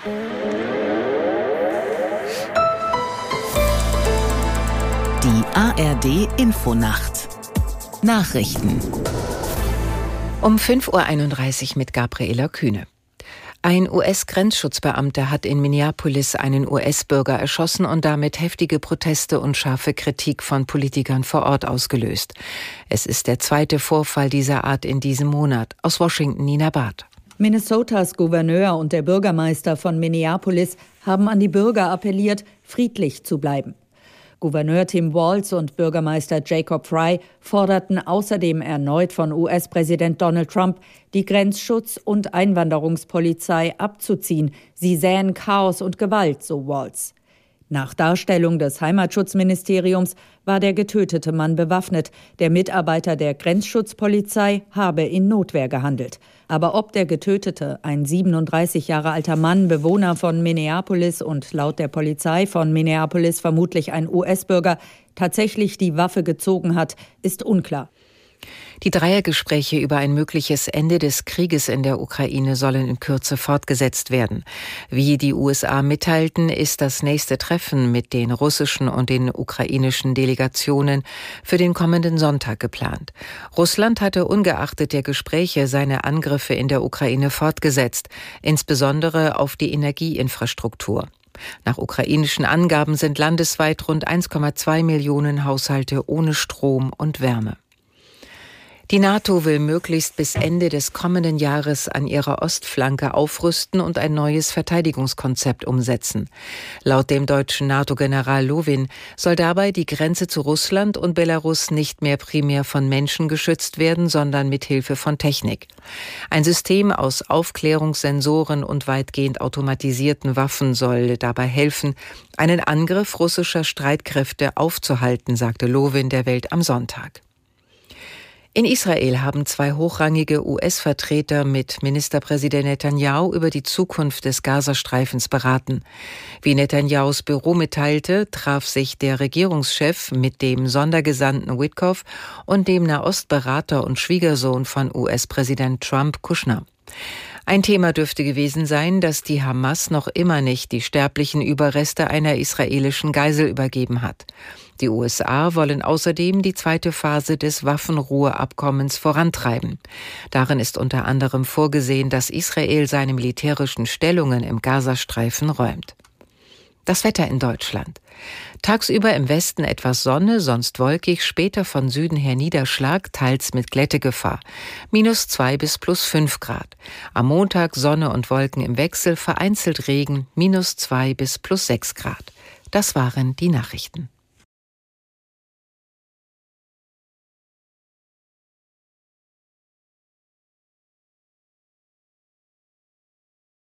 Die ARD-Infonacht. Nachrichten. Um 5:31 Uhr mit Gabriela Kühne. Ein US-Grenzschutzbeamter hat in Minneapolis einen US-Bürger erschossen und damit heftige Proteste und scharfe Kritik von Politikern vor Ort ausgelöst. Es ist der zweite Vorfall dieser Art in diesem Monat. Aus Washington, Nina Barth. Minnesotas Gouverneur und der Bürgermeister von Minneapolis haben an die Bürger appelliert, friedlich zu bleiben. Gouverneur Tim Walz und Bürgermeister Jacob Frey forderten außerdem erneut von US-Präsident Donald Trump, die Grenzschutz- und Einwanderungspolizei abzuziehen. Sie sähen Chaos und Gewalt, so Walz. Nach Darstellung des Heimatschutzministeriums war der getötete Mann bewaffnet. Der Mitarbeiter der Grenzschutzpolizei habe in Notwehr gehandelt. Aber ob der Getötete, ein 37 Jahre alter Mann, Bewohner von Minneapolis und laut der Polizei von Minneapolis vermutlich ein US-Bürger, tatsächlich die Waffe gezogen hat, ist unklar. Die Dreiergespräche über ein mögliches Ende des Krieges in der Ukraine sollen in Kürze fortgesetzt werden. Wie die USA mitteilten, ist das nächste Treffen mit den russischen und den ukrainischen Delegationen für den kommenden Sonntag geplant. Russland hatte ungeachtet der Gespräche seine Angriffe in der Ukraine fortgesetzt, insbesondere auf die Energieinfrastruktur. Nach ukrainischen Angaben sind landesweit rund 1,2 Millionen Haushalte ohne Strom und Wärme. Die NATO will möglichst bis Ende des kommenden Jahres an ihrer Ostflanke aufrüsten und ein neues Verteidigungskonzept umsetzen. Laut dem deutschen NATO-General Lowin soll dabei die Grenze zu Russland und Belarus nicht mehr primär von Menschen geschützt werden, sondern mit Hilfe von Technik. Ein System aus Aufklärungssensoren und weitgehend automatisierten Waffen soll dabei helfen, einen Angriff russischer Streitkräfte aufzuhalten, sagte Lowin der Welt am Sonntag. In Israel haben zwei hochrangige US-Vertreter mit Ministerpräsident Netanyahu über die Zukunft des Gazastreifens beraten. Wie Netanyahus Büro mitteilte, traf sich der Regierungschef mit dem Sondergesandten Witkoff und dem Nahostberater und Schwiegersohn von US-Präsident Trump, Kushner. Ein Thema dürfte gewesen sein, dass die Hamas noch immer nicht die sterblichen Überreste einer israelischen Geisel übergeben hat. Die USA wollen außerdem die zweite Phase des Waffenruheabkommens vorantreiben. Darin ist unter anderem vorgesehen, dass Israel seine militärischen Stellungen im Gazastreifen räumt. Das Wetter in Deutschland. Tagsüber im Westen etwas Sonne, sonst wolkig, später von Süden her Niederschlag, teils mit Glättegefahr. -2 bis +5 Grad. Am Montag Sonne und Wolken im Wechsel, vereinzelt Regen, -2 bis +6 Grad. Das waren die Nachrichten.